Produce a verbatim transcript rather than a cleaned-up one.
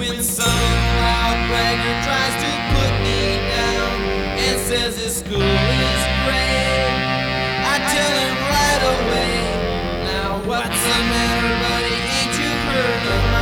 When some loud bragger tries to put me down and says his school is great, I tell him right away, now what's the matter, buddy? Ain't you heard of